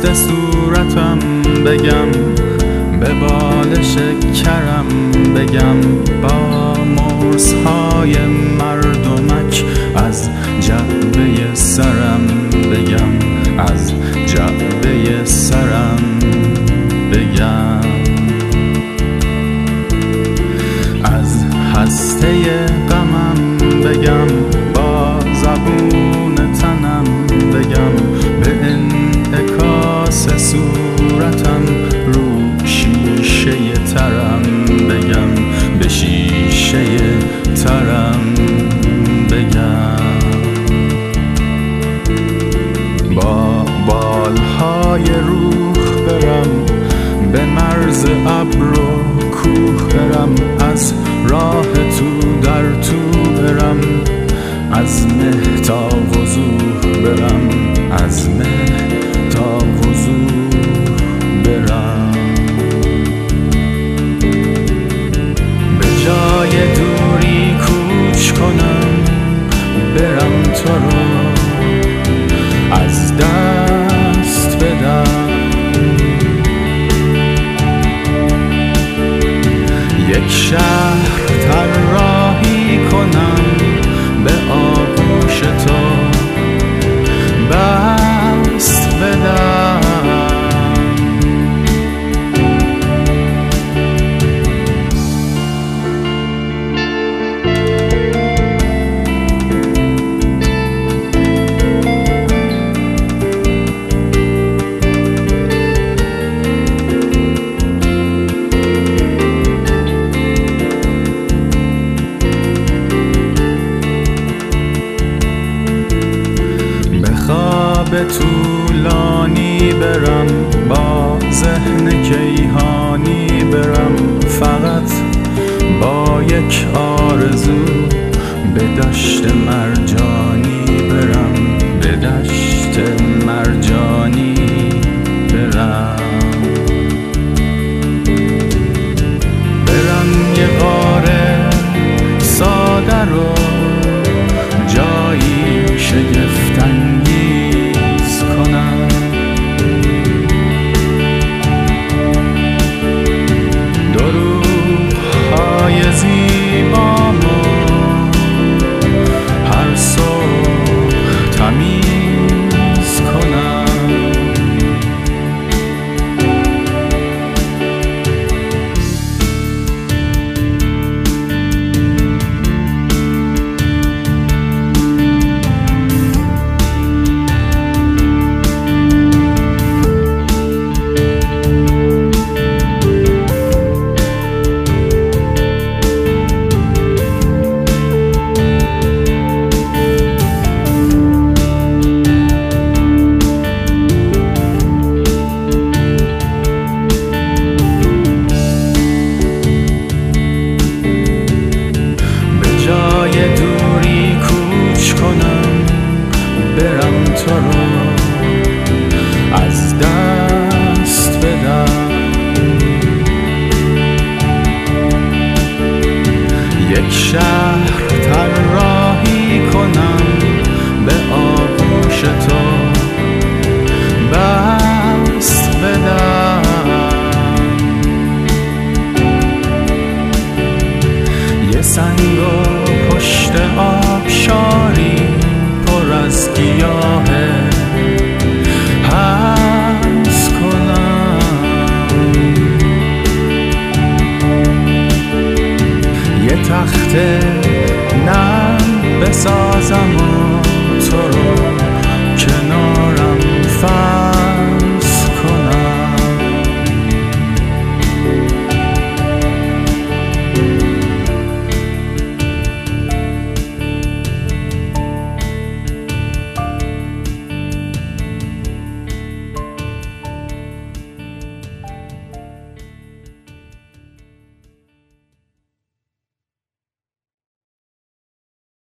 دست صورتم بگم، به بال شکرم بگم، با مرزهای مردمک از جعبه سرم بگم، از جعبه سرم بگم، از هسته غمم بگم، با زبون تنم بگم، به انعکاس صورتم رو شیشه ترم بگم، به شیشه ترم بگم، با بالهای روح برم، به مرز ابر و کوه برم، از راه تو در تو برم، از مه تا وضوح برم، از مه تا وضوح برم، به جای دوری کوچ کنم، برم تو رو از دست بدم، یک شهر طراحی کنم، به آغوش تو بست بدم، به طولانی برم، با ذهن کیهانی برم، فقط با یک آرزو به دشت مرجانی برم، به دشت مرجانی برم، برم یه غار ساده رو جایی شگفت‌انگیز کنم، دروغ‌های زیبامو هر صبح تمیز کنم، دوری کوچ کنم، برم تو رو از دست بدم، یک شهر طراحی کنم، به آغوش تو بست بدم، یه سنگ و پشت آبشاری پر از گیاه هست کنم، یه تخت نرم بسازم و تو رو